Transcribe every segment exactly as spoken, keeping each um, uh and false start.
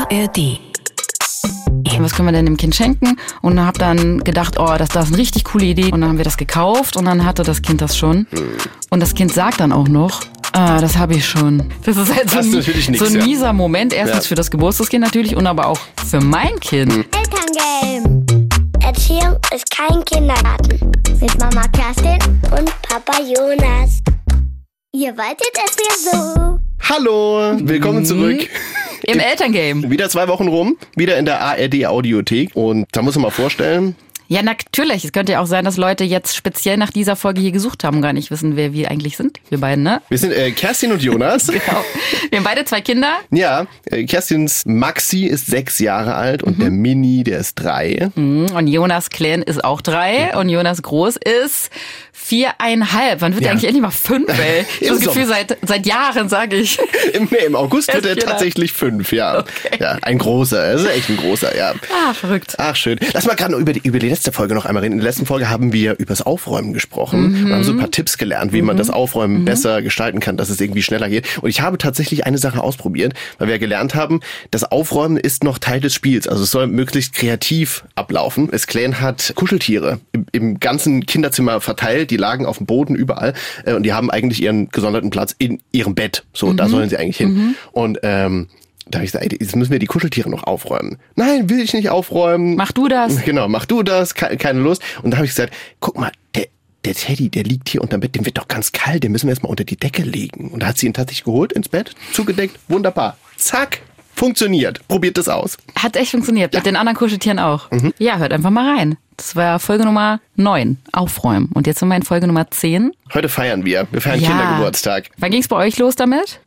R D. Was können wir denn dem Kind schenken? Und habe dann gedacht, oh, das, das ist eine richtig coole Idee. Und dann haben wir das gekauft und dann hatte das Kind das schon. Und das Kind sagt dann auch noch, ah, das habe ich schon. Das ist halt so ein, nix, so ein mieser ja. Moment. Erstens ja. für das Geburtstagskind natürlich und aber auch für mein Kind. Elterngame. Erziehung ist kein Kindergarten. Mit Mama Kerstin und Papa Jonas. Ihr wolltet es ja so. Hallo, willkommen zurück. Im Elterngame. Wieder zwei Wochen rum, wieder in der A R D-Audiothek. Und da muss man mal vorstellen... Ja, natürlich. Es könnte ja auch sein, dass Leute jetzt speziell nach dieser Folge hier gesucht haben und gar nicht wissen, wer wir eigentlich sind. Wir beiden, ne? Wir sind äh, Kerstin und Jonas. Genau. Wir haben beide zwei Kinder. Ja, äh, Kerstins Maxi ist sechs Jahre alt und mhm. der Mini, der ist drei. Mhm. Und Jonas Klein ist auch drei. Mhm. Und Jonas Groß ist viereinhalb. Wann wird ja. er eigentlich endlich mal fünf, ey? Ich habe das Gefühl, seit, seit Jahren, sage ich. Im, nee, im August wird er tatsächlich fünf, ja. Okay. Ja, ein großer. Er ist echt ein großer, ja. Ah, verrückt. Ach, schön. Lass mal gerade noch über die, über die letzte Folge noch einmal reden. In der letzten Folge haben wir über das Aufräumen gesprochen. Mhm. Wir haben so ein paar Tipps gelernt, wie mhm. man das Aufräumen mhm. besser gestalten kann, dass es irgendwie schneller geht. Und ich habe tatsächlich eine Sache ausprobiert, weil wir gelernt haben, das Aufräumen ist noch Teil des Spiels. Also es soll möglichst kreativ ablaufen. Das Clan hat Kuscheltiere im, im ganzen Kinderzimmer verteilt. Die lagen auf dem Boden überall. Äh, und die haben eigentlich ihren gesonderten Platz in ihrem Bett. So, mhm. da sollen sie eigentlich hin. Mhm. Und ähm, da habe ich gesagt, ey, jetzt müssen wir die Kuscheltiere noch aufräumen. Nein, will ich nicht aufräumen. Mach du das. Genau, mach du das, keine Lust. Und da habe ich gesagt, guck mal, der, der Teddy, der liegt hier unterm Bett, dem wird doch ganz kalt, den müssen wir jetzt mal unter die Decke legen. Und da hat sie ihn tatsächlich geholt ins Bett, zugedeckt, wunderbar. Zack, funktioniert. Probiert das aus. Hat echt funktioniert, ja. mit den anderen Kuscheltieren auch. Mhm. Ja, hört einfach mal rein. Das war Folge Nummer neun, Aufräumen. Und jetzt sind wir in Folge Nummer zehn. Heute feiern wir, wir feiern ja. Kindergeburtstag. Wann ging's bei euch los damit?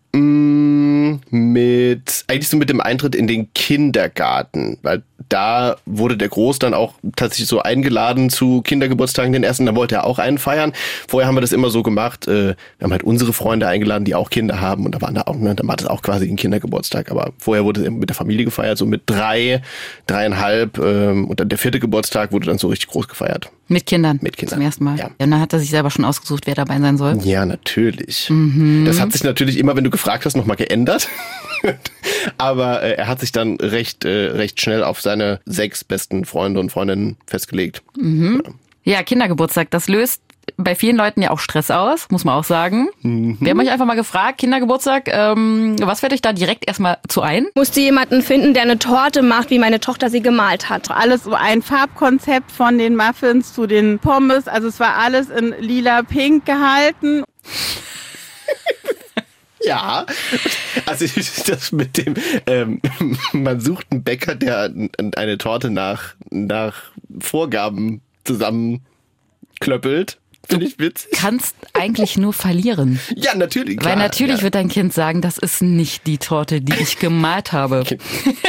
Mm, mit, eigentlich so mit dem Eintritt in den Kindergarten, weil da wurde der Groß dann auch tatsächlich so eingeladen zu Kindergeburtstagen, den ersten, da wollte er auch einen feiern. Vorher haben wir das immer so gemacht, äh, wir haben halt unsere Freunde eingeladen, die auch Kinder haben und da waren da auch, ne, dann war das auch quasi ein Kindergeburtstag, aber vorher wurde es mit der Familie gefeiert, so mit drei, dreieinhalb ähm, und dann der vierte Geburtstag wurde dann so richtig groß gefeiert. Mit Kindern? Mit Kindern. Zum ersten Mal? Ja. Ja, und dann hat er sich selber schon ausgesucht, wer dabei sein soll? Ja, natürlich. Mhm. Das hat sich natürlich immer, wenn du gefragt hast, nochmal geändert. Aber äh, er hat sich dann recht, äh, recht schnell auf seine sechs besten Freunde und Freundinnen festgelegt. Mhm. Ja. ja, Kindergeburtstag, das löst bei vielen Leuten ja auch Stress aus, muss man auch sagen. Mhm. Wir haben euch einfach mal gefragt, Kindergeburtstag, ähm, was fällt euch da direkt erstmal zu ein? Ich musste jemanden finden, der eine Torte macht, wie meine Tochter sie gemalt hat. Alles so ein Farbkonzept von den Muffins zu den Pommes. Also es war alles in lila-pink gehalten. Ja, also das mit dem, ähm, man sucht einen Bäcker, der eine Torte nach, nach Vorgaben zusammenklöppelt. Finde ich witzig. Du kannst eigentlich nur verlieren. Ja, natürlich. Klar, weil natürlich ja. wird dein Kind sagen, das ist nicht die Torte, die ich gemalt habe. Okay.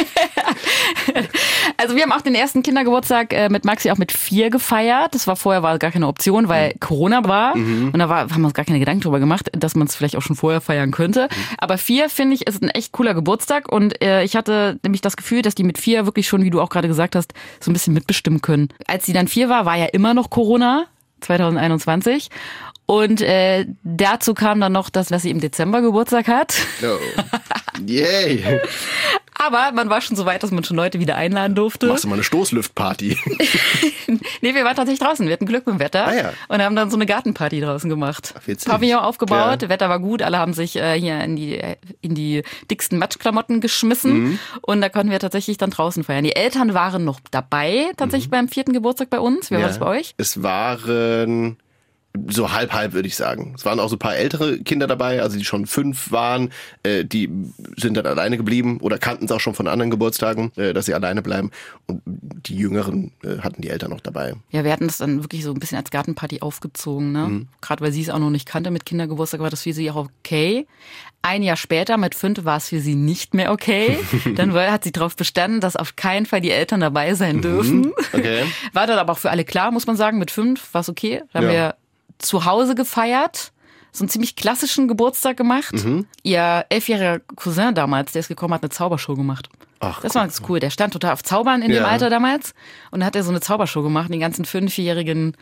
Also wir haben auch den ersten Kindergeburtstag äh, mit Maxi auch mit vier gefeiert. Das war vorher war gar keine Option, weil mhm. Corona war. Mhm. Und da war, haben wir uns gar keine Gedanken drüber gemacht, dass man es vielleicht auch schon vorher feiern könnte. Mhm. Aber vier, finde ich, ist ein echt cooler Geburtstag. Und äh, ich hatte nämlich das Gefühl, dass die mit vier wirklich schon, wie du auch gerade gesagt hast, so ein bisschen mitbestimmen können. Als sie dann vier war, war ja immer noch Corona, zwanzig einundzwanzig. Und äh, dazu kam dann noch das, dass sie im Dezember Geburtstag hat. Oh. Yay! Aber man war schon so weit, dass man schon Leute wieder einladen durfte. Machst du mal eine Stoßlüftparty? Nee, wir waren tatsächlich draußen. Wir hatten Glück mit dem Wetter. Ah, ja. Und haben dann so eine Gartenparty draußen gemacht. Witzig. Pavillon aufgebaut, ja. Wetter war gut. Alle haben sich äh, hier in die, in die dicksten Matschklamotten geschmissen. Mhm. Und da konnten wir tatsächlich dann draußen feiern. Die Eltern waren noch dabei, tatsächlich mhm. beim vierten Geburtstag bei uns. Wer ja. war das bei euch? Es waren... So halb, halb würde ich sagen. Es waren auch so ein paar ältere Kinder dabei, also die schon fünf waren, äh, die sind dann alleine geblieben oder kannten es auch schon von anderen Geburtstagen, äh, dass sie alleine bleiben. Und die Jüngeren äh, hatten die Eltern noch dabei. Ja, wir hatten das dann wirklich so ein bisschen als Gartenparty aufgezogen, ne? Mhm. Gerade weil sie es auch noch nicht kannte mit Kindergeburtstag, war das für sie auch okay. Ein Jahr später, mit fünf, war es für sie nicht mehr okay. Dann hat sie darauf bestanden, dass auf keinen Fall die Eltern dabei sein dürfen. Okay. War dann aber auch für alle klar, muss man sagen. Mit fünf war es okay. Da haben ja. wir zu Hause gefeiert, so einen ziemlich klassischen Geburtstag gemacht. Mhm. Ihr elfjähriger Cousin damals, der ist gekommen, hat eine Zaubershow gemacht. Ach, das war ganz cool. Der stand total auf Zaubern in ja. dem Alter damals und da hat er so eine Zaubershow gemacht. Die ganzen fünfjährigen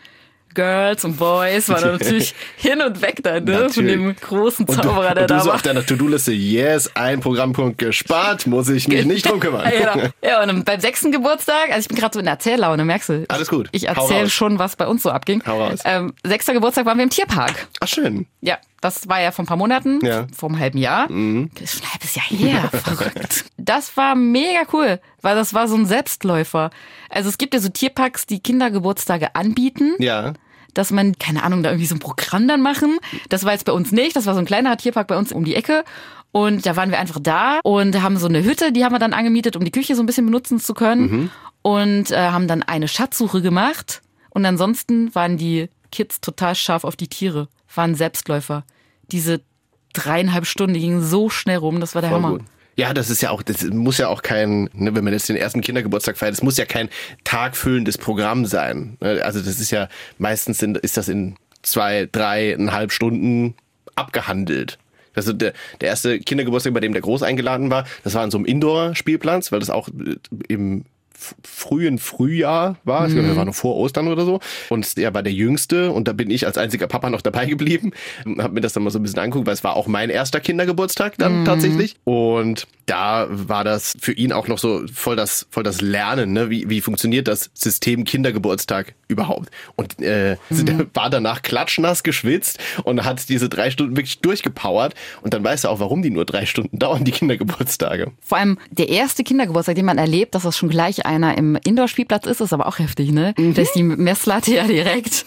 Girls und Boys waren natürlich hin und weg da, ne? Natürlich. Von dem großen Zauberer, und du, der und du da so war. auf deiner To-Do-Liste, yes, ein Programmpunkt gespart, muss ich mich nicht drum kümmern. Ja, genau. Ja, und beim sechsten Geburtstag, also ich bin gerade so in der Erzähllaune, merkst du? Alles gut. Ich Hau erzähle raus. schon, was bei uns so abging. Hau raus. Ähm, sechster Geburtstag waren wir im Tierpark. Ach, schön. Ja, das war ja vor ein paar Monaten, Ja. vor einem halben Jahr. Mhm. Das ist schon ein halbes Jahr her, verrückt. Das war mega cool, weil das war so ein Selbstläufer. Also es gibt ja so Tierparks, die Kindergeburtstage anbieten. Ja. Dass man, keine Ahnung, da irgendwie so ein Programm dann machen. Das war jetzt bei uns nicht. Das war so ein kleiner Tierpark bei uns um die Ecke. Und da waren wir einfach da und haben so eine Hütte, die haben wir dann angemietet, um die Küche so ein bisschen benutzen zu können. Mhm. Und äh, haben dann eine Schatzsuche gemacht. Und ansonsten waren die Kids total scharf auf die Tiere. Waren Selbstläufer. Diese dreieinhalb Stunden, die gingen so schnell rum. Das war der Voll Hammer. gut. Ja, das ist ja auch, das muss ja auch kein, ne, wenn man jetzt den ersten Kindergeburtstag feiert, das muss ja kein tagfüllendes Programm sein. Also das ist ja, meistens in, ist das in zwei, dreieinhalb Stunden abgehandelt. Also der, der erste Kindergeburtstag, bei dem der Groß eingeladen war, das war an so einem Indoor-Spielplatz, weil das auch im frühen Frühjahr war, ich glaube, das war noch vor Ostern oder so, und er war der Jüngste und da bin ich als einziger Papa noch dabei geblieben, habe mir das dann mal so ein bisschen angeguckt, weil es war auch mein erster Kindergeburtstag dann mhm. tatsächlich, und da war das für ihn auch noch so voll das voll das Lernen, ne? wie, wie funktioniert das System Kindergeburtstag überhaupt, und äh, mhm. der war danach klatschnass geschwitzt und hat diese drei Stunden wirklich durchgepowert, und dann weißt du auch, warum die nur drei Stunden dauern, die Kindergeburtstage. Vor allem der erste Kindergeburtstag, den man erlebt, dass das schon gleich einer im Indoor-Spielplatz ist, ist aber auch heftig, ne? Mhm. Da ist die Messlatte ja direkt,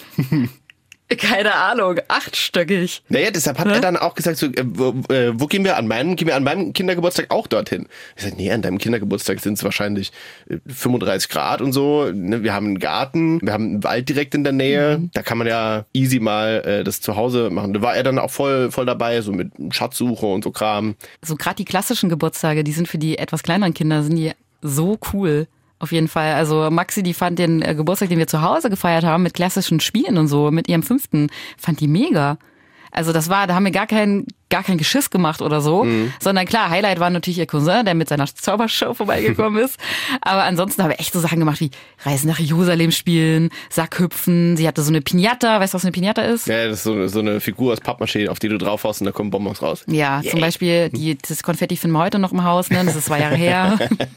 keine Ahnung, achtstöckig. Naja, deshalb hat ne? er dann auch gesagt, so, äh, wo, äh, wo gehen wir an meinem, gehen wir an meinem Kindergeburtstag auch dorthin? Ich sag, nee, an deinem Kindergeburtstag sind es wahrscheinlich äh, fünfunddreißig Grad und so. Ne? Wir haben einen Garten, wir haben einen Wald direkt in der Nähe. Mhm. Da kann man ja easy mal äh, das zu Hause machen. Da war er dann auch voll, voll dabei, so mit Schatzsuche und so Kram. So gerade die klassischen Geburtstage, die sind für die etwas kleineren Kinder, sind die so cool. Auf jeden Fall. Also Maxi, die fand den Geburtstag, den wir zu Hause gefeiert haben, mit klassischen Spielen und so, mit ihrem fünften, fand die mega. Also das war, da haben wir gar kein, gar kein Geschiss gemacht oder so, mhm. sondern klar, Highlight war natürlich ihr Cousin, der mit seiner Zaubershow vorbeigekommen ist. Aber ansonsten haben wir echt so Sachen gemacht wie Reisen nach Jerusalem spielen, Sackhüpfen. Sie hatte so eine Piñata. Weißt du, was eine Piñata ist? Ja, das ist so, so eine Figur aus Pappmaché, auf die du drauf haust und da kommen Bonbons raus. Ja, yeah. Zum Beispiel die, das Konfetti finden wir heute noch im Haus, ne? Das ist zwei Jahre her.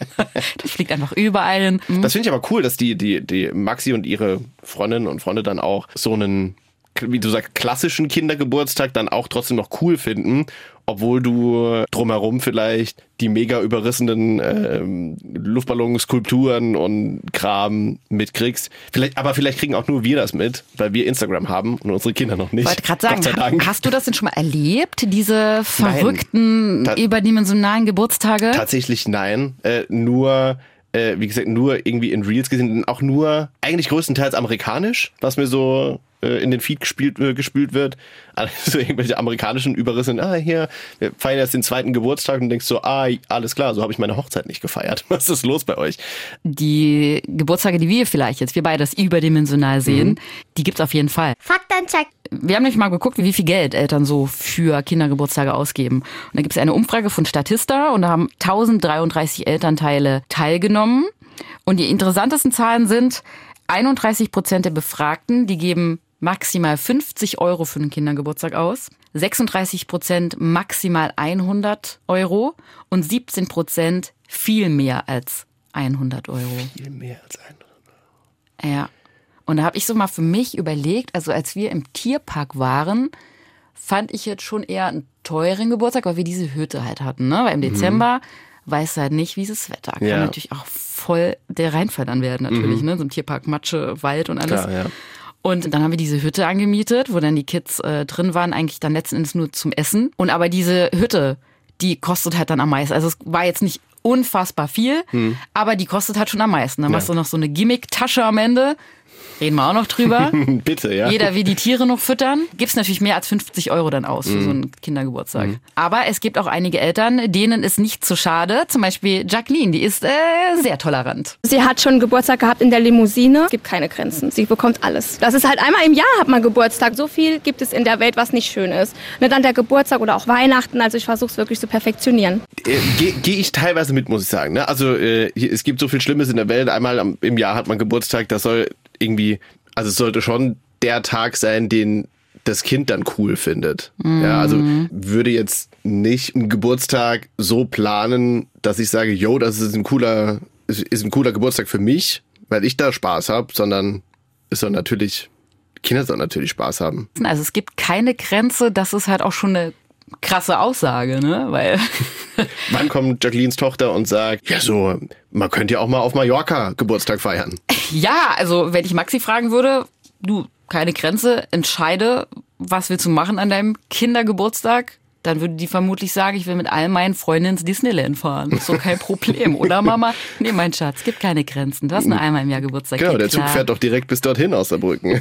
Das fliegt einfach überall hin. Mhm. Das finde ich aber cool, dass die, die, die Maxi und ihre Freundinnen und Freunde dann auch so einen, wie du sagst, klassischen Kindergeburtstag dann auch trotzdem noch cool finden, obwohl du drumherum vielleicht die mega überrissenen ähm, Luftballons, Skulpturen und Kram mitkriegst. Vielleicht, aber vielleicht kriegen auch nur wir das mit, weil wir Instagram haben und unsere Kinder noch nicht. Ich wollte gerade sagen, hast du das denn schon mal erlebt, diese verrückten, nein, ta- überdimensionalen Geburtstage? Tatsächlich nein, äh, nur... wie gesagt, nur irgendwie in Reels gesehen, auch nur eigentlich größtenteils amerikanisch, was mir so äh, in den Feed gespielt, äh, gespült wird. Also irgendwelche amerikanischen Überrisse, ah, hier, wir feiern jetzt den zweiten Geburtstag und denkst so, ah, alles klar, so habe ich meine Hochzeit nicht gefeiert. Was ist los bei euch? Die Geburtstage, die wir vielleicht jetzt, wir beide das überdimensional sehen, mhm. die gibt's auf jeden Fall. Faktencheck. Wir haben nämlich mal geguckt, wie viel Geld Eltern so für Kindergeburtstage ausgeben. Und da gibt es eine Umfrage von Statista und da haben tausenddreiunddreißig Elternteile teilgenommen. Und die interessantesten Zahlen sind, einunddreißig Prozent der Befragten, die geben maximal fünfzig Euro für einen Kindergeburtstag aus, sechsunddreißig Prozent maximal hundert Euro und siebzehn Prozent viel mehr als hundert Euro. Viel mehr als hundert Euro. Ja. Und da habe ich so mal für mich überlegt, also als wir im Tierpark waren, fand ich jetzt schon eher einen teuren Geburtstag, weil wir diese Hütte halt hatten, ne? Weil im Dezember mhm. weißt du halt nicht, wie ist das Wetter. Kann ja. natürlich auch voll der Reinfall dann werden natürlich, mhm. ne? So im Tierpark, Matsche, Wald und alles. Klar, ja. Und dann haben wir diese Hütte angemietet, wo dann die Kids äh, drin waren, eigentlich dann letzten Endes nur zum Essen. Und aber diese Hütte, die kostet halt dann am meisten. Also es war jetzt nicht unfassbar viel, mhm. aber die kostet halt schon am meisten. Dann ja. machst du noch so eine Gimmick-Tasche am Ende. Reden wir auch noch drüber. Bitte, ja. Jeder will die Tiere noch füttern. Gibt's natürlich mehr als fünfzig Euro dann aus für mm. so einen Kindergeburtstag. Mm. Aber es gibt auch einige Eltern, denen ist nicht zu schade. Zum Beispiel Jacqueline, die ist äh, sehr tolerant. Sie hat schon Geburtstag gehabt in der Limousine. Es gibt keine Grenzen. Sie bekommt alles. Das ist halt einmal im Jahr hat man Geburtstag. So viel gibt es in der Welt, was nicht schön ist. Und dann der Geburtstag oder auch Weihnachten. Also ich versuche es wirklich zu perfektionieren. Äh, Gehe geh ich teilweise mit, muss ich sagen. Ne? Also äh, hier, es gibt so viel Schlimmes in der Welt. Einmal am, im Jahr hat man Geburtstag. Das soll irgendwie, also es sollte schon der Tag sein, den das Kind dann cool findet. Mhm. Ja, also würde jetzt nicht einen Geburtstag so planen, dass ich sage, yo, das ist ein cooler, ist ein cooler Geburtstag für mich, weil ich da Spaß habe, sondern es soll natürlich, Kinder sollen natürlich Spaß haben. Also es gibt keine Grenze, das ist halt auch schon eine krasse Aussage, ne? Weil wann kommt Jacquelines Tochter und sagt, ja so, man könnte ja auch mal auf Mallorca Geburtstag feiern. Ja, also wenn ich Maxi fragen würde, du, keine Grenze, entscheide, was willst du machen an deinem Kindergeburtstag, dann würde die vermutlich sagen, ich will mit all meinen Freunden ins Disneyland fahren. Das ist so kein Problem, oder Mama? Nee, mein Schatz, gibt keine Grenzen. Du hast nur einmal im Jahr Geburtstag. Genau, der klar. Zug fährt doch direkt bis dorthin aus Saarbrücken.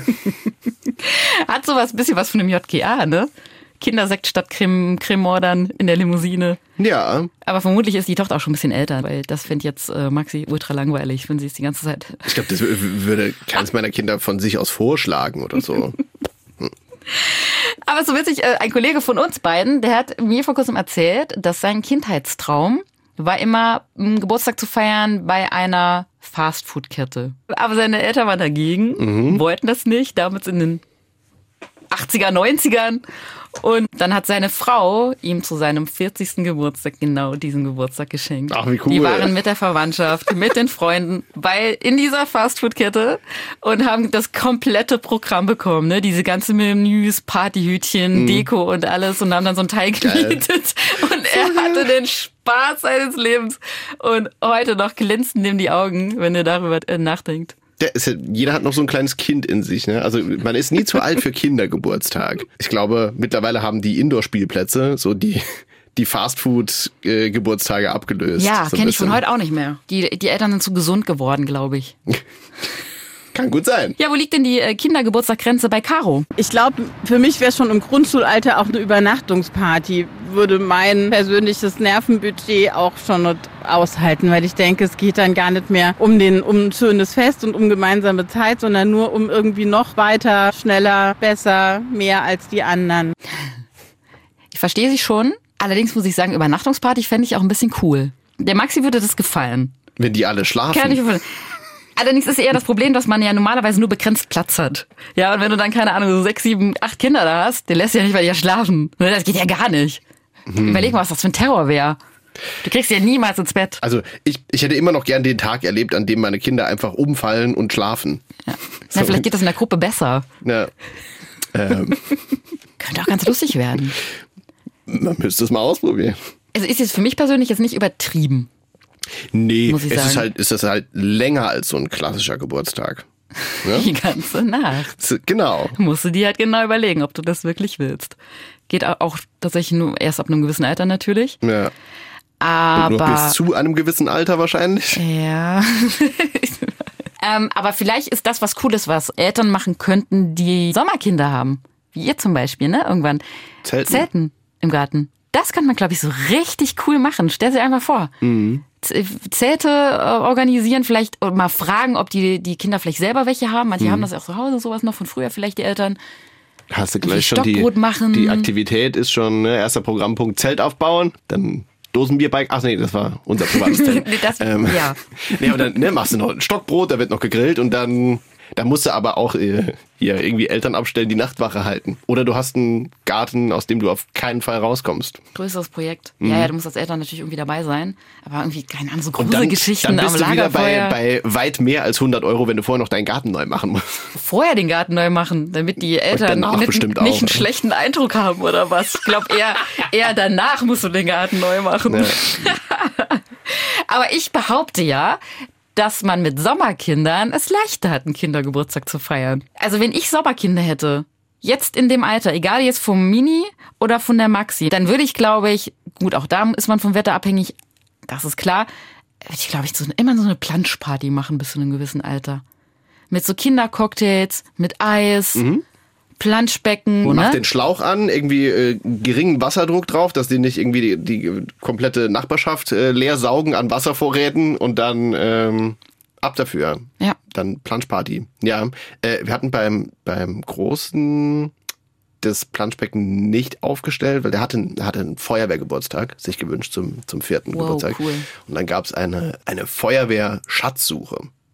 Hat sowas, ein bisschen was von einem J G A, ne? Kindersekt statt Creme, Cremordern in der Limousine. Ja. Aber vermutlich ist die Tochter auch schon ein bisschen älter, weil das findet jetzt äh, Maxi ultra langweilig, wenn sie es die ganze Zeit... Ich glaube, das würde keines meiner Kinder von sich aus vorschlagen oder so. Hm. Aber so witzig, äh, ein Kollege von uns beiden, der hat mir vor kurzem erzählt, dass sein Kindheitstraum war immer, einen Geburtstag zu feiern bei einer Fastfood-Kette. Aber seine Eltern waren dagegen, mhm. wollten das nicht, damals in den achtziger, neunzigern. Und dann hat seine Frau ihm zu seinem vierzigsten Geburtstag genau diesen Geburtstag geschenkt. Ach, wie cool. Die waren mit der Verwandtschaft, mit den Freunden bei in dieser Fastfood-Kette und haben das komplette Programm bekommen. Ne? Diese ganzen Menüs, Partyhütchen, mm. Deko und alles und haben dann so ein Teil gemietet. Und er hatte den Spaß seines Lebens. Und heute noch glänzen ihm die Augen, wenn er darüber nachdenkt. Der ist ja, jeder hat noch so ein kleines Kind in sich, ne? Also man ist nie zu alt für Kindergeburtstag. Ich glaube, mittlerweile haben die Indoor-Spielplätze so die die Fastfood-Geburtstage abgelöst. Ja, so kenne ich von heute auch nicht mehr. Die die Eltern sind zu gesund geworden, glaube ich. Kann gut sein. Ja, wo liegt denn die Kindergeburtstaggrenze bei Caro? Ich glaube, für mich wäre schon im Grundschulalter auch eine Übernachtungsparty. Würde mein persönliches Nervenbudget auch schon nicht aushalten, weil ich denke, es geht dann gar nicht mehr um den um ein schönes Fest und um gemeinsame Zeit, sondern nur um irgendwie noch weiter, schneller, besser, mehr als die anderen. Ich verstehe sie schon. Allerdings muss ich sagen, Übernachtungsparty fände ich auch ein bisschen cool. Der Maxi würde das gefallen. Wenn die alle schlafen. Kann ich mir Allerdings ist eher das Problem, dass man ja normalerweise nur begrenzt Platz hat. Ja, und wenn du dann, keine Ahnung, so sechs, sieben, acht Kinder da hast, den lässt du ja nicht bei dir schlafen. Das geht ja gar nicht. Hm. Überleg mal, was das für ein Terror wäre. Du kriegst ja niemals ins Bett. Also ich, ich hätte immer noch gern den Tag erlebt, an dem meine Kinder einfach umfallen und schlafen. Ja. So. Na, vielleicht geht das in der Gruppe besser. Ja. Ähm. Könnte auch ganz lustig werden. Man müsste es mal ausprobieren. Also ist es für mich persönlich jetzt nicht übertrieben. Nee, es sagen. ist halt, ist das halt länger als so ein klassischer Geburtstag. Ja? Die ganze Nacht. Genau. Musst du dir halt genau überlegen, ob du das wirklich willst. Geht auch tatsächlich nur erst ab einem gewissen Alter natürlich. Ja. Aber. Und nur bis zu einem gewissen Alter wahrscheinlich. Ja. ähm, aber vielleicht ist das was Cooles, was Eltern machen könnten, die Sommerkinder haben. Wie ihr zum Beispiel, ne? Irgendwann. Zelten. Zelten im Garten. Das kann man, glaube ich, so richtig cool machen. Stell dir einfach vor. Mhm. Zelte organisieren, vielleicht mal fragen, ob die, die Kinder vielleicht selber welche haben. Manche mhm. haben das auch zu Hause, sowas noch von früher, vielleicht die Eltern. Hast du gleich schon die, machen. die Aktivität ist schon, ne, erster Programmpunkt Zelt aufbauen, dann Dosenbierbike. Ach nee, das war unser privates Zelt. das, ähm, ja. Nee, aber dann ne, machst du noch ein Stockbrot, da wird noch gegrillt und dann, da musst du aber auch äh, hier irgendwie Eltern abstellen, die Nachtwache halten. Oder du hast einen Garten, aus dem du auf keinen Fall rauskommst. Größeres Projekt. Mhm. Ja, ja, du musst als Eltern natürlich irgendwie dabei sein. Aber irgendwie, keine Ahnung, so große Geschichten dann bist am du wieder Lagerfeuer. bei, bei weit mehr als hundert Euro, wenn du vorher noch deinen Garten neu machen musst. Vorher den Garten neu machen, damit die Eltern nicht, nicht auch, einen schlechten Eindruck haben oder was. Ich glaube, eher, eher danach musst du den Garten neu machen. Ja. Aber ich behaupte ja, dass man mit Sommerkindern es leichter hat, einen Kindergeburtstag zu feiern. Also wenn ich Sommerkinder hätte, jetzt in dem Alter, egal jetzt vom Mini oder von der Maxi, dann würde ich, glaube ich, gut, auch da ist man vom Wetter abhängig, das ist klar, würde ich, glaube ich, so, immer so eine Planschparty machen bis zu einem gewissen Alter. Mit so Kindercocktails, mit Eis, mhm. Planschbecken. Und mach ne? den Schlauch an, irgendwie äh, geringen Wasserdruck drauf, dass die nicht irgendwie die, die komplette Nachbarschaft äh, leer saugen an Wasservorräten und dann ähm, ab dafür. Ja. Dann Planschparty. Ja, äh, wir hatten beim beim Großen das Planschbecken nicht aufgestellt, weil der hatte, hatte einen Feuerwehrgeburtstag sich gewünscht zum zum vierten wow, Geburtstag. Cool. Und dann gab's eine eine Feuerwehr-Schatzsuche.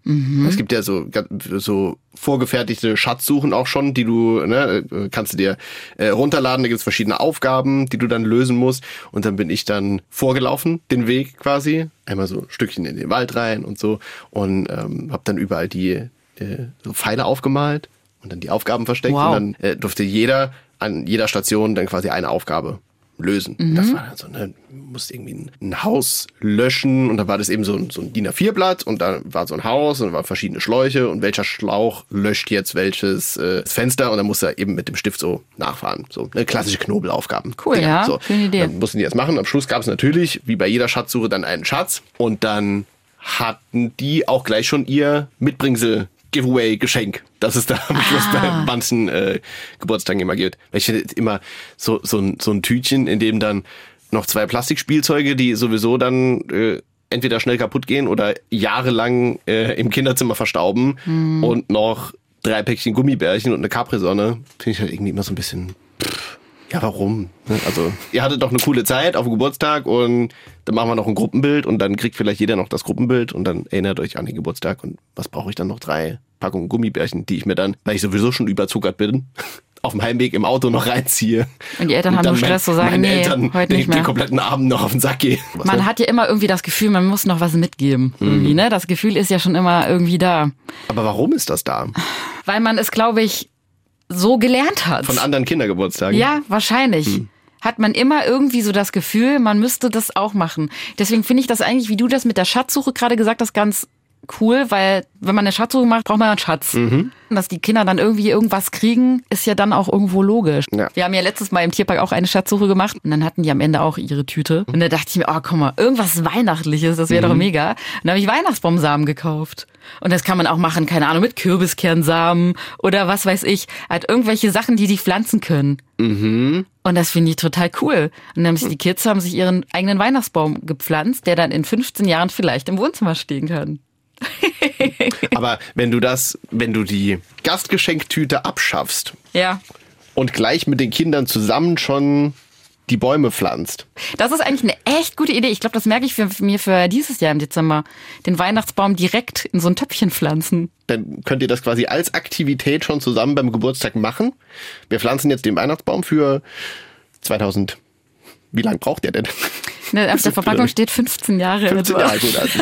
Mhm. Es gibt ja so, so vorgefertigte Schatzsuchen auch schon, die du, ne, kannst du dir äh, runterladen. Da gibt es verschiedene Aufgaben, die du dann lösen musst. Und dann bin ich dann vorgelaufen, den Weg quasi. Einmal so ein Stückchen in den Wald rein und so. Und ähm, habe dann überall die äh, so Pfeile aufgemalt und dann die Aufgaben versteckt. Wow. Und dann äh, durfte jeder an jeder Station dann quasi eine Aufgabe lösen. Mhm. Das war dann so, ne, du musst irgendwie ein, ein Haus löschen und dann war das eben so ein, so ein D I N A vier Blatt und da war so ein Haus und da waren verschiedene Schläuche und welcher Schlauch löscht jetzt welches äh, Fenster und dann musst du eben mit dem Stift so nachfahren. So eine klassische Knobelaufgaben. Cool, Dinger. ja, so. schöne Idee. Dann mussten die das machen. Am Schluss gab es natürlich, wie bei jeder Schatzsuche, dann einen Schatz und dann hatten die auch gleich schon ihr Mitbringsel Giveaway-Geschenk, das es da am Schluss ah. bei manchen äh, Geburtstagen immer gibt. Ich finde immer so, so, ein, so ein Tütchen, in dem dann noch zwei Plastikspielzeuge, die sowieso dann äh, entweder schnell kaputt gehen oder jahrelang äh, im Kinderzimmer verstauben hm. und noch drei Päckchen Gummibärchen und eine Capri-Sonne, finde ich halt irgendwie immer so ein bisschen... Pff, ja, warum? Also, ihr hattet doch eine coole Zeit auf dem Geburtstag und dann machen wir noch ein Gruppenbild und dann kriegt vielleicht jeder noch das Gruppenbild und dann erinnert euch an den Geburtstag und was brauche ich dann noch? Drei Packungen Gummibärchen, die ich mir dann, weil ich sowieso schon überzuckert bin, auf dem Heimweg im Auto noch reinziehe. Und die Eltern und haben nur Stress zu sagen, nee, Eltern heute nicht den, mehr. den kompletten Abend noch auf den Sack gehen. Was man ne? hat ja immer irgendwie das Gefühl, man muss noch was mitgeben. Mhm. Irgendwie, ne? Das Gefühl ist ja schon immer irgendwie da. Aber warum ist das da? Weil man es, glaube ich, so gelernt hat. Von anderen Kindergeburtstagen? Ja, wahrscheinlich. Hm. Hat man immer irgendwie so das Gefühl, man müsste das auch machen. Deswegen finde ich das eigentlich, wie du das mit der Schatzsuche gerade gesagt hast, ganz cool, weil wenn man eine Schatzsuche macht, braucht man einen Schatz. Mhm. Dass die Kinder dann irgendwie irgendwas kriegen, ist ja dann auch irgendwo logisch. Ja. Wir haben ja letztes Mal im Tierpark auch eine Schatzsuche gemacht und dann hatten die am Ende auch ihre Tüte. Und da dachte ich mir, oh guck mal, irgendwas Weihnachtliches, das wäre mhm. doch mega. Und dann habe ich Weihnachtsbaumsamen gekauft. Und das kann man auch machen, keine Ahnung, mit Kürbiskernsamen oder was weiß ich. Halt irgendwelche Sachen, die die pflanzen können. Mhm. Und das finde ich total cool. Und dann haben sich die Kids haben sich ihren eigenen Weihnachtsbaum gepflanzt, der dann in fünfzehn Jahren vielleicht im Wohnzimmer stehen kann. Aber wenn du das, wenn du die Gastgeschenktüte abschaffst ja. und gleich mit den Kindern zusammen schon die Bäume pflanzt. Das ist eigentlich eine echt gute Idee. Ich glaube, das merke ich für mir für dieses Jahr im Dezember. Den Weihnachtsbaum direkt in so ein Töpfchen pflanzen. Dann könnt ihr das quasi als Aktivität schon zusammen beim Geburtstag machen. Wir pflanzen jetzt den Weihnachtsbaum für zweitausend. Wie lange braucht der denn? Ne, auf der Verpackung steht fünfzehn Jahre. fünfzehn Jahre, gut, also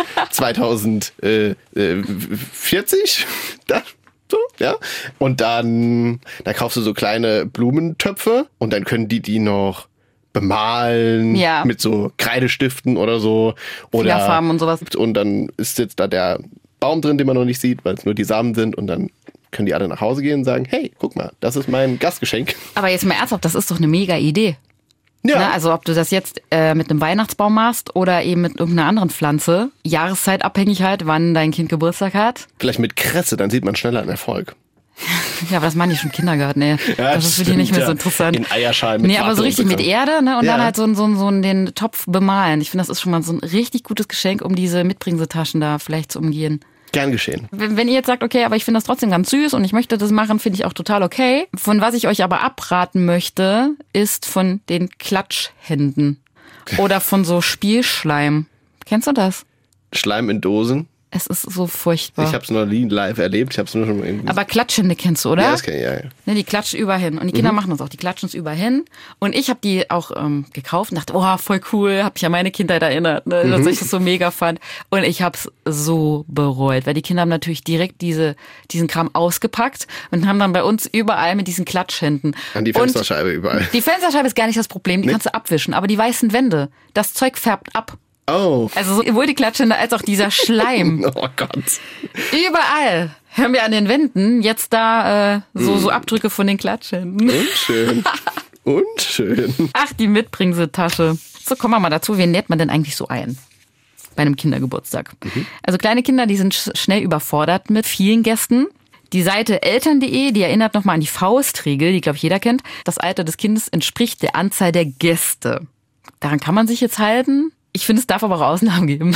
zweitausendvierzig. Da, so, ja. Und dann, dann kaufst du so kleine Blumentöpfe und dann können die die noch bemalen ja. mit so Kreidestiften oder so. Oder Farben und sowas. Und dann ist jetzt da der Baum drin, den man noch nicht sieht, weil es nur die Samen sind und dann können die alle nach Hause gehen und sagen, hey, guck mal, das ist mein Gastgeschenk. Aber jetzt mal ernsthaft, das ist doch eine mega Idee. Ja. Ne, also ob du das jetzt äh, mit einem Weihnachtsbaum machst oder eben mit irgendeiner anderen Pflanze, Jahreszeitabhängig halt, wann dein Kind Geburtstag hat. Vielleicht mit Kresse, dann sieht man schneller einen Erfolg. Ja, aber das machen die schon im Kindergarten, ey. Ja, das ist für die nicht mehr so interessant. In Eierschalen mit Nee, aber so richtig mit Erde, ne? Und ja. dann halt so, so, so den Topf bemalen. Ich finde, das ist schon mal so ein richtig gutes Geschenk, um diese Mitbringseltaschen da vielleicht zu umgehen. Gern geschehen. Wenn, wenn ihr jetzt sagt, okay, aber ich finde das trotzdem ganz süß und ich möchte das machen, finde ich auch total okay. Von was ich euch aber abraten möchte, ist von den Klatschhänden. Oder von so Spielschleim. Kennst du das? Schleim in Dosen? Es ist so furchtbar. Ich habe es noch nie live erlebt. Ich hab's nur schon irgendwie. Aber Klatschhände kennst du, oder? Ja, das kenn ich, ja, ja. Ne, die klatschen überall hin. Und die Kinder mhm. machen das auch. Die klatschen es überall hin. Und ich habe die auch ähm, gekauft und dachte, oh, voll cool. Hab mich an meine Kindheit erinnert, ne, mhm. dass ich das so mega fand. Und ich hab's so bereut. Weil die Kinder haben natürlich direkt diese diesen Kram ausgepackt und haben dann bei uns überall mit diesen Klatschhänden. An die Fensterscheibe und überall. Die Fensterscheibe ist gar nicht das Problem. Die nee. kannst du abwischen. Aber die weißen Wände, das Zeug färbt ab. Oh. Also sowohl die Klatschhände als auch dieser Schleim. Oh Gott. Überall haben wir an den Wänden jetzt da äh, so, mm. so Abdrücke von den Klatschhänden. Unschön. Unschön. Ach, die Mitbringseltasche. So, kommen wir mal dazu. Wen lädt man denn eigentlich so ein? Bei einem Kindergeburtstag. Mhm. Also kleine Kinder, die sind sch- schnell überfordert mit vielen Gästen. Die Seite eltern punkt de, die erinnert nochmal an die Faustregel, die, glaube ich, jeder kennt. Das Alter des Kindes entspricht der Anzahl der Gäste. Daran kann man sich jetzt halten. Ich finde, es darf aber auch Ausnahmen geben.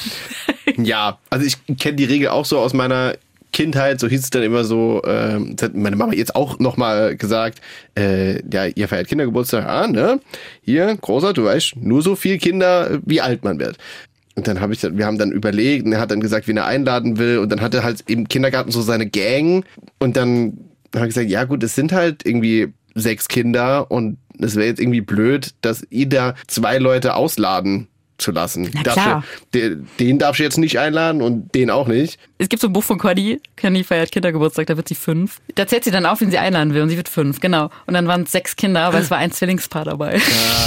Ja, also ich kenne die Regel auch so aus meiner Kindheit. So hieß es dann immer so, äh, das hat meine Mama jetzt auch nochmal gesagt, äh, ja, ihr feiert Kindergeburtstag, ah, ne? Hier, Großer, du weißt, nur so viel Kinder, wie alt man wird. Und dann habe ich, wir haben dann überlegt und er hat dann gesagt, wen er einladen will. Und dann hatte halt im Kindergarten so seine Gang. Und dann habe ich gesagt, ja gut, es sind halt irgendwie sechs Kinder und es wäre jetzt irgendwie blöd, dass ihr da zwei Leute ausladen zu lassen. Na klar. Den, den darfst du jetzt nicht einladen und den auch nicht. Es gibt so ein Buch von Conny. Conny feiert Kindergeburtstag, da wird sie fünf. Da zählt sie dann auf, wen sie einladen will und sie wird fünf, genau. Und dann waren es sechs Kinder, weil es war ein Zwillingspaar dabei.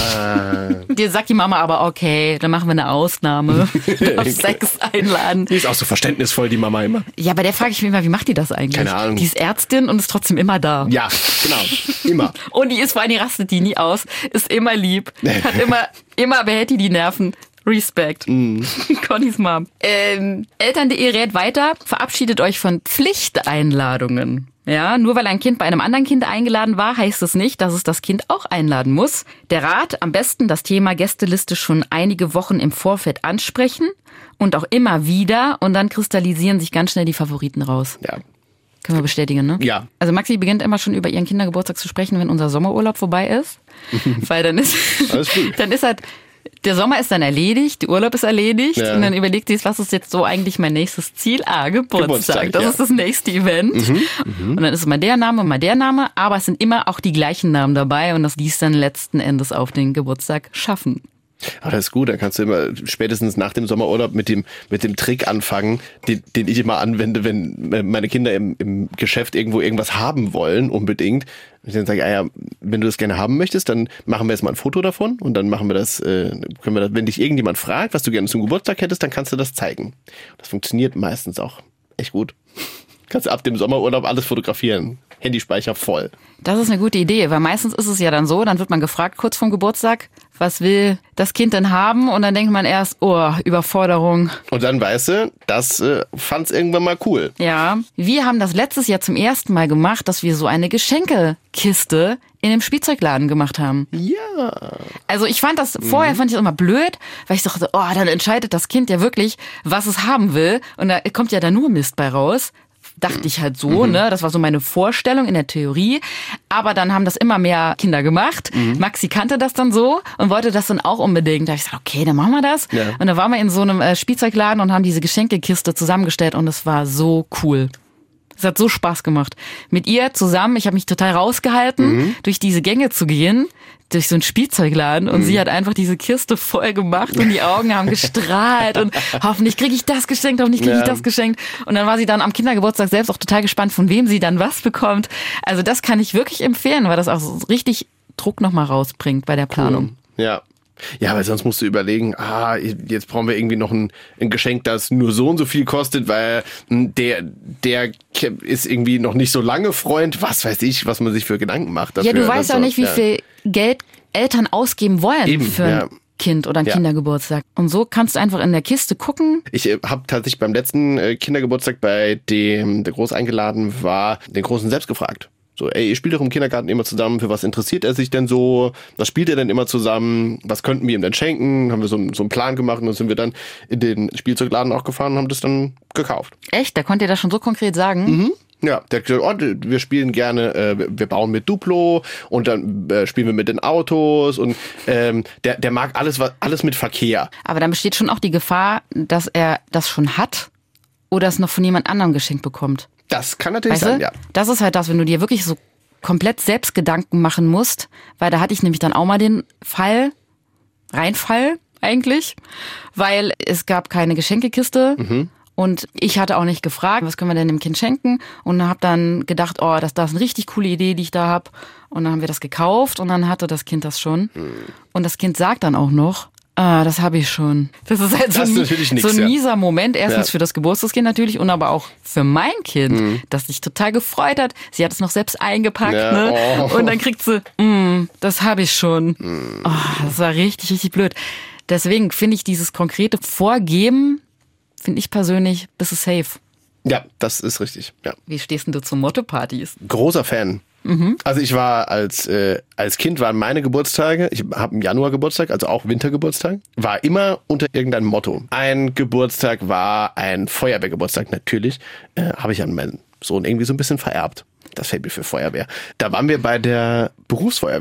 Ah. Die sagt die Mama aber, okay, dann machen wir eine Ausnahme. Du darfst sechs einladen. Die ist auch so verständnisvoll, die Mama immer. Ja, bei der frage ich mich immer, wie macht die das eigentlich? Keine Ahnung. Die ist Ärztin und ist trotzdem immer da. Ja, genau. Immer. Und die ist vor allem, die rastet die nie aus, ist immer lieb, hat immer, immer behält die die Nerven. Respekt. Mm. Connys Mom. Ähm, Eltern punkt de rät weiter, verabschiedet euch von Pflichteinladungen. Ja, nur weil ein Kind bei einem anderen Kind eingeladen war, heißt es nicht, dass es das Kind auch einladen muss. Der Rat, am besten das Thema Gästeliste schon einige Wochen im Vorfeld ansprechen und auch immer wieder und dann kristallisieren sich ganz schnell die Favoriten raus. Ja. Können wir bestätigen, ne? Ja. Also Maxi beginnt immer schon über ihren Kindergeburtstag zu sprechen, wenn unser Sommerurlaub vorbei ist. Weil dann ist, Alles gut. dann ist halt, der Sommer ist dann erledigt, der Urlaub ist erledigt ja. Und dann überlegt sie, was ist jetzt so eigentlich mein nächstes Ziel? Ah, Geburtstag. Geburtstag das ja. ist das nächste Event. Mhm, mhm. Und dann ist es mal der Name, mal der Name, aber es sind immer auch die gleichen Namen dabei und das ließ dann letzten Endes auf den Geburtstag schaffen. Aber das ist gut, dann kannst du immer spätestens nach dem Sommerurlaub mit dem mit dem Trick anfangen, den, den ich immer anwende, wenn meine Kinder im, im Geschäft irgendwo irgendwas haben wollen, unbedingt. Ich dann sage, ah ja, wenn du das gerne haben möchtest, dann machen wir jetzt mal ein Foto davon und dann machen wir das, äh, können wir das, wenn dich irgendjemand fragt, was du gerne zum Geburtstag hättest, dann kannst du das zeigen. Das funktioniert meistens auch echt gut. Kannst du ab dem Sommerurlaub alles fotografieren. Handyspeicher voll. Das ist eine gute Idee, weil meistens ist es ja dann so, dann wird man gefragt kurz vorm Geburtstag, was will das Kind denn haben? Und dann denkt man erst, oh, Überforderung. Und dann weißt du, das äh, fand's irgendwann mal cool. Ja, wir haben das letztes Jahr zum ersten Mal gemacht, dass wir so eine Geschenkekiste in dem Spielzeugladen gemacht haben. Ja. Also ich fand das, vorher fand ich das immer blöd, weil ich dachte, oh, dann entscheidet das Kind ja wirklich, was es haben will. Und da kommt ja da nur Mist bei raus. Dachte ich halt so, mhm. ne? Das war so meine Vorstellung in der Theorie. Aber dann haben das immer mehr Kinder gemacht. Mhm. Maxi kannte das dann so und wollte das dann auch unbedingt. Da habe ich gesagt, okay, dann machen wir das. Ja. Und dann waren wir in so einem äh, Spielzeugladen und haben diese Geschenkekiste zusammengestellt und es war so cool. Es hat so Spaß gemacht. Mit ihr zusammen, ich habe mich total rausgehalten, mhm. durch diese Gänge zu gehen, durch so einen Spielzeugladen und mhm. sie hat einfach diese Kiste voll gemacht und die Augen haben gestrahlt und hoffentlich kriege ich das geschenkt, hoffentlich kriege ich ja. das geschenkt. Und dann war sie dann am Kindergeburtstag selbst auch total gespannt, von wem sie dann was bekommt. Also das kann ich wirklich empfehlen, weil das auch so richtig Druck nochmal rausbringt bei der Planung. Cool. Ja. Ja, weil sonst musst du überlegen, ah, jetzt brauchen wir irgendwie noch ein, ein Geschenk, das nur so und so viel kostet, weil der, der ist irgendwie noch nicht so lange Freund, was weiß ich, was man sich für Gedanken macht. Dafür. Ja, du weißt auch nicht, wie ja. viel Geld Eltern ausgeben wollen Eben, für ein ja. Kind oder einen ja. Kindergeburtstag. Und so kannst du einfach in der Kiste gucken. Ich äh, habe tatsächlich beim letzten äh, Kindergeburtstag, bei dem der Groß eingeladen war, den Großen selbst gefragt. So, ey, ihr spielt doch im Kindergarten immer zusammen, für was interessiert er sich denn so? Was spielt er denn immer zusammen? Was könnten wir ihm denn schenken? Haben wir so, so einen Plan gemacht und dann sind wir dann in den Spielzeugladen auch gefahren und haben das dann gekauft. Echt? Da konnt ihr das schon so konkret sagen? Mhm. Ja, der hat gesagt, oh, wir spielen gerne, äh, wir bauen mit Duplo und dann äh, spielen wir mit den Autos und ähm, der, der mag alles, was, alles mit Verkehr. Aber dann besteht schon auch die Gefahr, dass er das schon hat oder es noch von jemand anderem geschenkt bekommt. Das kann natürlich weißt sein, du? ja. Das ist halt das, wenn du dir wirklich so komplett selbst Gedanken machen musst, weil da hatte ich nämlich dann auch mal den Fall, Reinfall eigentlich, weil es gab keine Geschenkekiste mhm. und ich hatte auch nicht gefragt, was können wir denn dem Kind schenken und habe dann gedacht, oh, das, das ist eine richtig coole Idee, die ich da habe und dann haben wir das gekauft und dann hatte das Kind das schon mhm. und das Kind sagt dann auch noch, ah, das habe ich schon. Das ist halt so, das ein, ist nix, so ein ja. mieser Moment. Erstens ja. für das Geburtstagskind natürlich und aber auch für mein Kind, mhm. das sich total gefreut hat. Sie hat es noch selbst eingepackt, ja. ne? Oh. Und dann kriegt sie, mm, das habe ich schon. Mhm. Oh, das war richtig, richtig blöd. Deswegen finde ich dieses konkrete Vorgeben, finde ich persönlich, bist du safe. Ja, das ist richtig. Ja. Wie stehst denn du zu Motto-Partys? Großer Fan. Mhm. Also ich war als äh, als Kind waren meine Geburtstage, ich habe im Januar Geburtstag, also auch Wintergeburtstag, war immer unter irgendeinem Motto. Ein Geburtstag war ein Feuerwehrgeburtstag, natürlich, äh, habe ich an meinen Sohn irgendwie so ein bisschen vererbt. Das Faible für Feuerwehr. Da waren wir bei der Berufsfeuerwehr.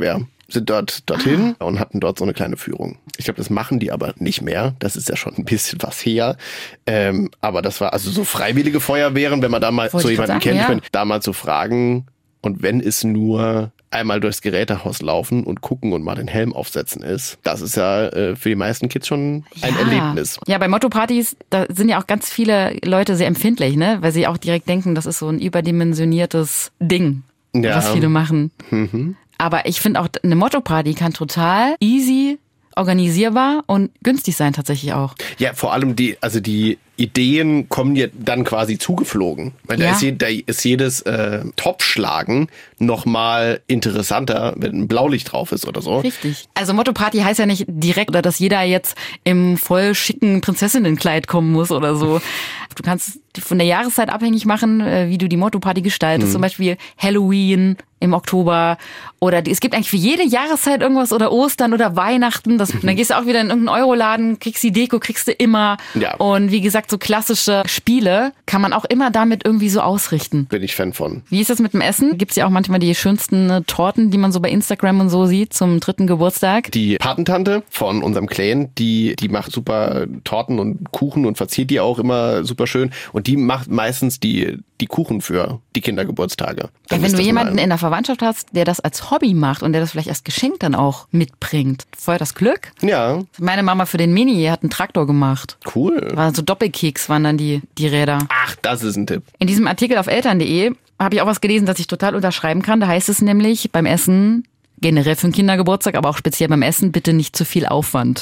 sind dort dorthin ah. und hatten dort so eine kleine Führung. Ich glaube, das machen die aber nicht mehr. Das ist ja schon ein bisschen was her. Ähm, aber das war also so freiwillige Feuerwehren, wenn man da mal Wollte so jemanden sagen, kennt, ja. ich meine, da mal zu fragen und wenn es nur einmal durchs Gerätehaus laufen und gucken und mal den Helm aufsetzen ist. Das ist ja äh, für die meisten Kids schon ein ja. Erlebnis. Ja, bei Motto-Partys, da sind ja auch ganz viele Leute sehr empfindlich, ne? Weil sie auch direkt denken, das ist so ein überdimensioniertes Ding, ja. was viele machen. Mhm. Aber ich finde auch, eine Motto-Party kann total easy organisierbar und günstig sein tatsächlich auch. Ja, vor allem die, also die Ideen kommen dir dann quasi zugeflogen. Weil ja. da, ist je, da ist jedes äh, Topfschlagen nochmal interessanter, wenn ein Blaulicht drauf ist oder so. Richtig. Also Motto-Party heißt ja nicht direkt, oder dass jeder jetzt im voll schicken Prinzessinnenkleid kommen muss oder so. Du kannst von der Jahreszeit abhängig machen, wie du die Motto-Party gestaltest. Mhm. Zum Beispiel Halloween im Oktober oder die, es gibt eigentlich für jede Jahreszeit irgendwas oder Ostern oder Weihnachten. Das, mhm. Dann gehst du auch wieder in irgendeinen Euroladen, kriegst die Deko, kriegst du immer. Ja. Und wie gesagt, so klassische Spiele kann man auch immer damit irgendwie so ausrichten. Bin ich Fan von. Wie ist das mit dem Essen? Gibt's ja auch manchmal die schönsten Torten, die man so bei Instagram und so sieht zum dritten Geburtstag. Die Patentante von unserem Clan, die, die macht super Torten und Kuchen und verziert die auch immer super schön. Und die macht meistens die, die Kuchen für die Kindergeburtstage. Ja, wenn du jemanden mal in der Verwandtschaft hast, der das als Hobby macht und der das vielleicht als Geschenk dann auch mitbringt, voll das Glück. Ja. Meine Mama für den Mini hat einen Traktor gemacht. Cool. War so Doppelkeks waren dann die, die Räder. Ach, das ist ein Tipp. In diesem Artikel auf eltern punkt de habe ich auch was gelesen, das ich total unterschreiben kann. Da heißt es nämlich beim Essen, generell für einen Kindergeburtstag, aber auch speziell beim Essen, bitte nicht zu viel Aufwand.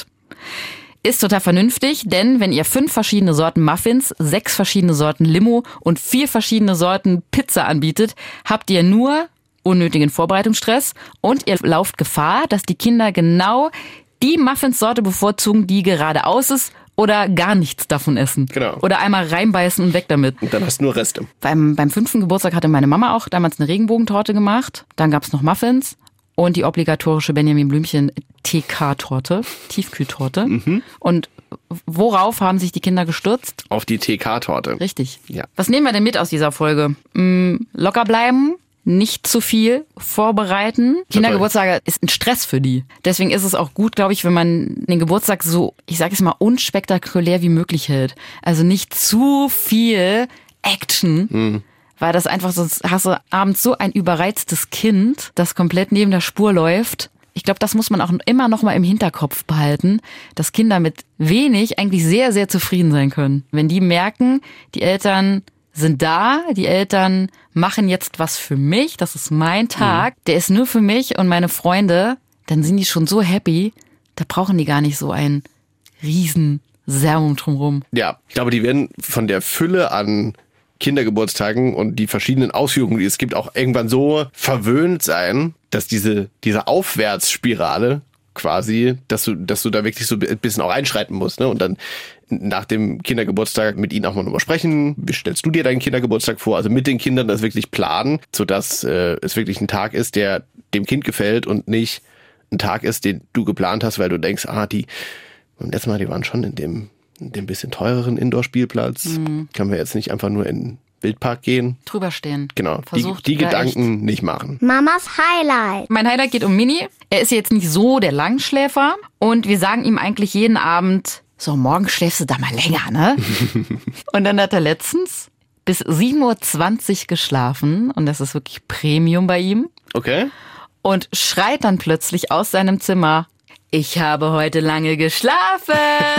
Ist total vernünftig, denn wenn ihr fünf verschiedene Sorten Muffins, sechs verschiedene Sorten Limo und vier verschiedene Sorten Pizza anbietet, habt ihr nur unnötigen Vorbereitungsstress und ihr lauft Gefahr, dass die Kinder genau die Muffinssorte bevorzugen, die gerade aus ist oder gar nichts davon essen. Genau. Oder einmal reinbeißen und weg damit. Und dann hast du nur Reste. Beim, beim fünften Geburtstag hatte meine Mama auch damals eine Regenbogentorte gemacht. Dann gab's noch Muffins und die obligatorische Benjamin Blümchen T K-Torte, Tiefkühltorte. Mhm. Und worauf haben sich die Kinder gestürzt? Auf die T K-Torte. Richtig. Ja. Was nehmen wir denn mit aus dieser Folge? Hm, locker bleiben. Nicht zu viel vorbereiten. Kindergeburtstage ist ein Stress für die. Deswegen ist es auch gut, glaube ich, wenn man den Geburtstag so, ich sage es mal, unspektakulär wie möglich hält. Also nicht zu viel Action, mhm. weil das einfach, sonst hast du abends so ein überreiztes Kind, das komplett neben der Spur läuft. Ich glaube, das muss man auch immer noch mal im Hinterkopf behalten, dass Kinder mit wenig eigentlich sehr, sehr zufrieden sein können. Wenn die merken, die Eltern sind da, die Eltern machen jetzt was für mich, das ist mein Tag, mhm. der ist nur für mich und meine Freunde, dann sind die schon so happy, da brauchen die gar nicht so ein riesen Sermon drumherum. Ja, ich glaube, die werden von der Fülle an Kindergeburtstagen und die verschiedenen Ausführungen, die es gibt, auch irgendwann so verwöhnt sein, dass diese, diese Aufwärtsspirale quasi, dass du, dass du da wirklich so ein bisschen auch einschreiten musst, ne? Und dann nach dem Kindergeburtstag mit ihnen auch mal nochmal sprechen. Wie stellst du dir deinen Kindergeburtstag vor? Also mit den Kindern das wirklich planen, sodass äh, es wirklich ein Tag ist, der dem Kind gefällt und nicht ein Tag ist, den du geplant hast, weil du denkst, ah, die, beim letzten Mal, die waren schon in dem, in dem bisschen teureren Indoor-Spielplatz. Mhm. Können wir jetzt nicht einfach nur in den Wildpark gehen? Drüber stehen. Genau, Versucht, die, die Gedanken echt nicht machen. Mamas Highlight. Mein Highlight geht um Mini. Er ist jetzt nicht so der Langschläfer und wir sagen ihm eigentlich jeden Abend, so, morgen schläfst du da mal länger, ne? Und dann hat er letztens bis sieben Uhr zwanzig geschlafen und das ist wirklich Premium bei ihm. Okay. Und schreit dann plötzlich aus seinem Zimmer, ich habe heute lange geschlafen.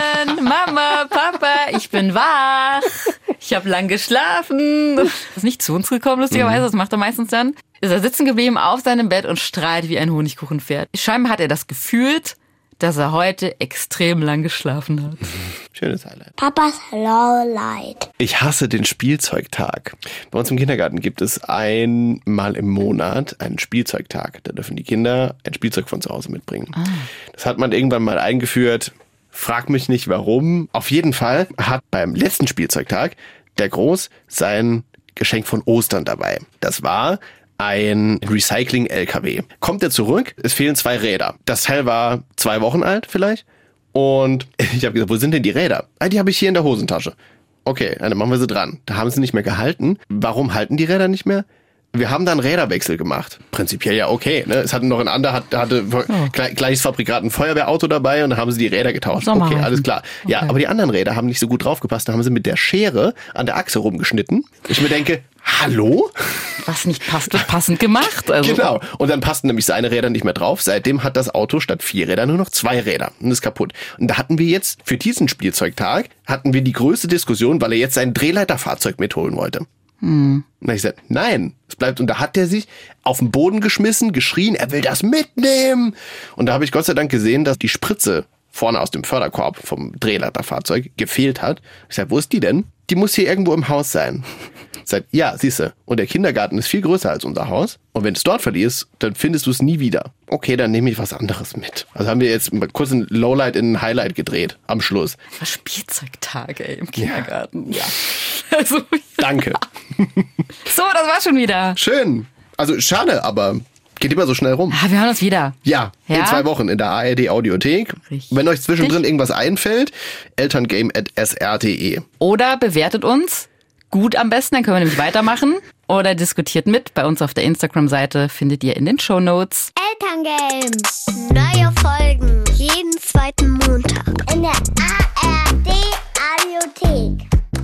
Mama, Papa, ich bin wach. Ich habe lang geschlafen. Ist nicht zu uns gekommen, lustigerweise, das macht er meistens dann. Ist er sitzen geblieben auf seinem Bett und strahlt wie ein Honigkuchenpferd. Scheinbar hat er das gefühlt, dass er heute extrem lang geschlafen hat. Schönes Highlight. Papas Lowlight. Ich hasse den Spielzeugtag. Bei uns im Kindergarten gibt es einmal im Monat einen Spielzeugtag. Da dürfen die Kinder ein Spielzeug von zu Hause mitbringen. Ah. Das hat man irgendwann mal eingeführt. Frag mich nicht warum. Auf jeden Fall hat beim letzten Spielzeugtag der Groß sein Geschenk von Ostern dabei. Das war ein Recycling-L K W. Kommt er zurück, es fehlen zwei Räder. Das Teil war zwei Wochen alt vielleicht. Und ich habe gesagt, wo sind denn die Räder? Ah, die habe ich hier in der Hosentasche. Okay, dann machen wir sie dran. Da haben sie nicht mehr gehalten. Warum halten die Räder nicht mehr? Wir haben dann Räderwechsel gemacht. Prinzipiell ja okay. Ne? Es hatten noch ein anderer, hat, hatte oh. gleiches Fabrikat ein Feuerwehrauto dabei und dann haben sie die Räder getauscht. Okay, alles klar. Okay. Ja, aber die anderen Räder haben nicht so gut draufgepasst. Da haben sie mit der Schere an der Achse rumgeschnitten. Ich mir denke, hallo? Was nicht passt, wird passend gemacht. Also. Genau. Und dann passten nämlich seine Räder nicht mehr drauf. Seitdem hat das Auto statt vier Räder nur noch zwei Räder und ist kaputt. Und da hatten wir jetzt für diesen Spielzeugtag hatten wir die größte Diskussion, weil er jetzt sein Drehleiterfahrzeug mitholen wollte. Hm. Und dann hab ich gesagt, nein, es bleibt. Und da hat er sich auf den Boden geschmissen, geschrien, er will das mitnehmen. Und da habe ich Gott sei Dank gesehen, dass die Spritze vorne aus dem Förderkorb vom Drehleiterfahrzeug gefehlt hat. Ich sag, wo ist die denn? Die muss hier irgendwo im Haus sein. Ich sag, ja, siehste. Und der Kindergarten ist viel größer als unser Haus. Und wenn du es dort verlierst, dann findest du es nie wieder. Okay, dann nehme ich was anderes mit. Also haben wir jetzt kurz ein Lowlight in ein Highlight gedreht am Schluss. Was Spielzeugtage im Kindergarten. Ja. ja. Also, Danke. So, das war schon wieder. Schön. Also schade, aber geht immer so schnell rum. Ah, wir hören uns wieder. Ja, ja, in zwei Wochen in der A R D Audiothek. Richtig. Wenn euch zwischendrin irgendwas einfällt, elterngame at s r punkt d e. Oder bewertet uns gut am besten, dann können wir nämlich weitermachen. Oder diskutiert mit. Bei uns auf der Instagram-Seite findet ihr in den Shownotes. Elterngame. Neue Folgen jeden zweiten Montag in der A R D Audiothek.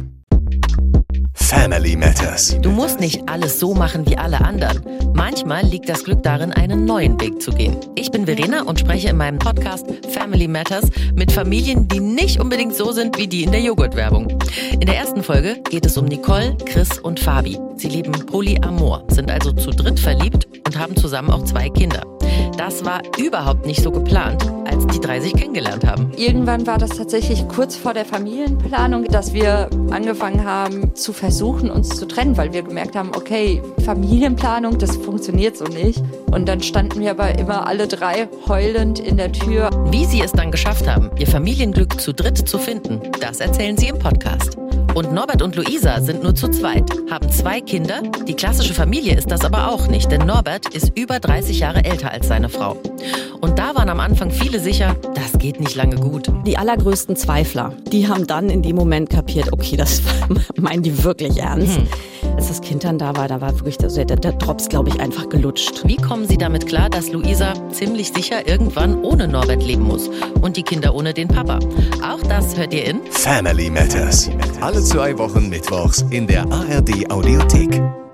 Family Matters. Du musst nicht alles so machen wie alle anderen. Manchmal liegt das Glück darin, einen neuen Weg zu gehen. Ich bin Verena und spreche in meinem Podcast Family Matters mit Familien, die nicht unbedingt so sind wie die in der Joghurtwerbung. In der ersten Folge geht es um Nicole, Chris und Fabi. Sie leben Polyamor, sind also zu dritt verliebt und haben zusammen auch zwei Kinder. Das war überhaupt nicht so geplant, als die drei sich kennengelernt haben. Irgendwann war das tatsächlich kurz vor der Familienplanung, dass wir angefangen haben zu versuchen, uns zu trennen, weil wir gemerkt haben, okay, Familienplanung, das funktioniert so nicht. Und dann standen wir aber immer alle drei heulend in der Tür. Wie sie es dann geschafft haben, ihr Familienglück zu dritt zu finden, das erzählen sie im Podcast. Und Norbert und Luisa sind nur zu zweit, haben zwei Kinder. Die klassische Familie ist das aber auch nicht, denn Norbert ist über dreißig Jahre älter als seine Frau. Und da waren am Anfang viele sicher, das geht nicht lange gut. Die allergrößten Zweifler, die haben dann in dem Moment kapiert, okay, das meinen die wirklich ernst. Hm. Als das Kind dann da war, da war wirklich der, der, der Drops, glaube ich, einfach gelutscht. Wie kommen sie damit klar, dass Luisa ziemlich sicher irgendwann ohne Norbert leben muss und die Kinder ohne den Papa? Auch das hört ihr in Family Matters. Alle zwei Wochen mittwochs in der A R D Audiothek.